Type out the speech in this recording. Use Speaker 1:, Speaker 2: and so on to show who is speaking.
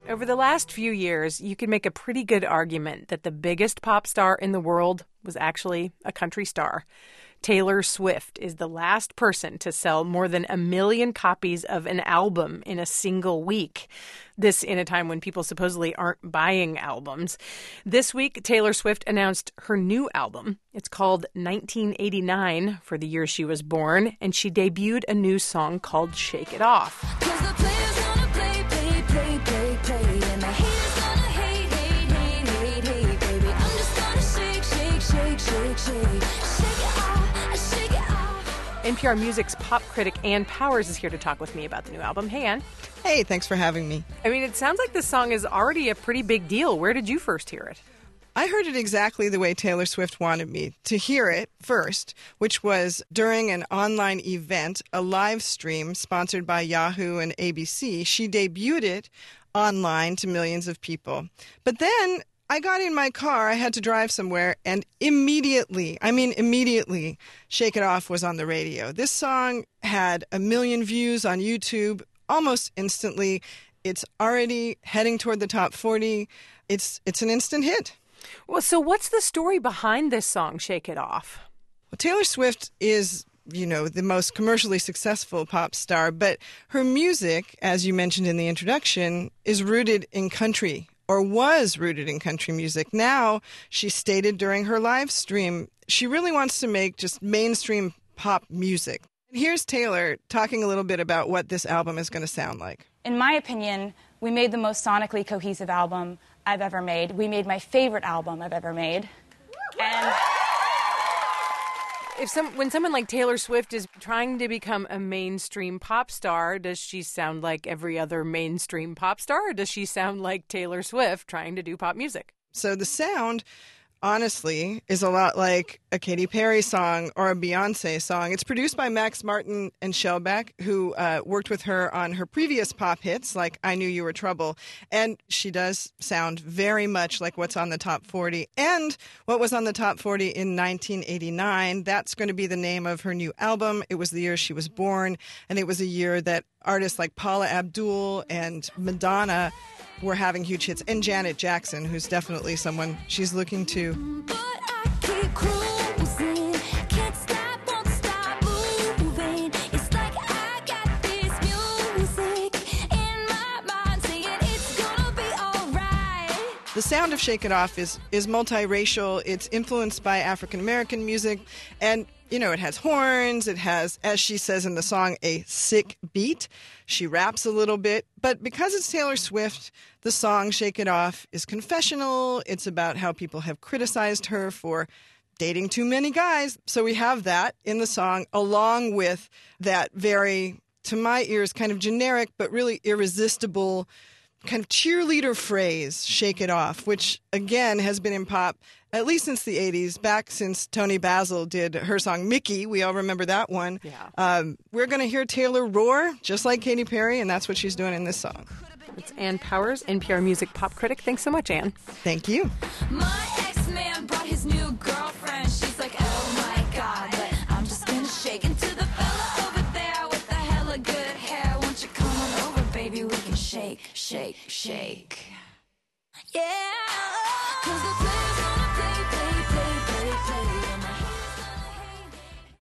Speaker 1: Over the last few years, you can make a pretty good argument that the biggest pop star in the world was actually a country star. Taylor Swift is the last person to sell more than 1 million copies of an album in a single week. This in a time when people supposedly aren't buying albums. This week, Taylor Swift announced her new album. It's called 1989 for the year she was born, and she debuted a new song called Shake It Off. NPR Music's pop critic Ann Powers is here to talk with me about the new album. Hey, Ann.
Speaker 2: Hey, thanks for having me.
Speaker 1: I mean, it sounds like this song is already a pretty big deal. Where did you first hear it?
Speaker 2: I heard it exactly the way Taylor Swift wanted me to hear it first, which was during an online event, a live stream sponsored by Yahoo and ABC. She debuted it online to millions of people. But then I got in my car, I had to drive somewhere, and immediately, Shake It Off was on the radio. This song had 1 million views on YouTube almost instantly. It's already heading toward the top 40. It's an instant hit.
Speaker 1: Well, so what's the story behind this song, Shake It Off?
Speaker 2: Well, Taylor Swift is, the most commercially successful pop star, but her music, as you mentioned in the introduction, is rooted in country, or was rooted in country music. Now, she stated during her live stream, she really wants to make just mainstream pop music. And here's Taylor talking a little bit about what this album is going to sound like.
Speaker 3: In my opinion, we made the most sonically cohesive album I've ever made. We made my favorite album I've ever made. And
Speaker 1: when someone like Taylor Swift is trying to become a mainstream pop star, does she sound like every other mainstream pop star, or does she sound like Taylor Swift trying to do pop music?
Speaker 2: So the sound, honestly, is a lot like a Katy Perry song or a Beyonce song. It's produced by Max Martin and Shellback, who worked with her on her previous pop hits, like I Knew You Were Trouble. And she does sound very much like what's on the top 40. And what was on the top 40 in 1989, that's going to be the name of her new album. It was the year she was born, and it was a year that artists like Paula Abdul and Madonna were having huge hits, and Janet Jackson, who's definitely someone she's looking to.
Speaker 4: But I keep cruising, can't stop, won't stop moving. It's like I got this music in my mind saying it's gonna be alright.
Speaker 2: The sound of Shake It Off is multiracial. It's influenced by African American music, and it has horns, it has, as she says in the song, a sick beat. She raps a little bit, but because it's Taylor Swift, the song Shake It Off is confessional. It's about how people have criticized her for dating too many guys. So we have that in the song, along with that very, to my ears, kind of generic, but really irresistible kind of cheerleader phrase, shake it off, which again has been in pop at least since the 80s, back since Toni Basil did her song Mickey. We all remember that one.
Speaker 1: Yeah.
Speaker 2: We're going to hear Taylor roar, just like Katy Perry, and that's what she's doing in this song.
Speaker 1: It's Ann Powers, NPR Music pop critic. Thanks so much, Ann.
Speaker 2: Thank you.
Speaker 4: My ex-man brought his new girlfriend. She's like, oh my God, but I'm just gonna shake into the fella over there with the hella good hair. Won't you come on over, baby? We can shake, shake, shake. Yeah, 'cause the